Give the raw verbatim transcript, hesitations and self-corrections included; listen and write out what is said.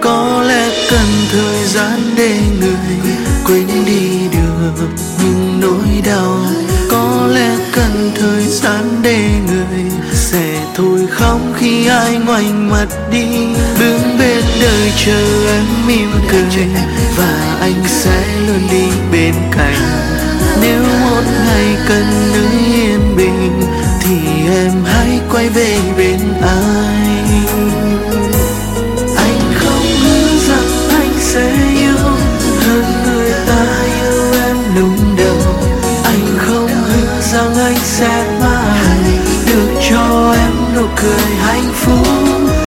Có lẽ cần thời gian để người quên đi được những nỗi đau. Có lẽ cần thời gian để người sẽ thôi khóc khi ai ngoảnh mặt đi. Đứng bên đời chờ em mỉm cười và anh sẽ luôn đi bên cạnh. Nếu một ngày cần nữa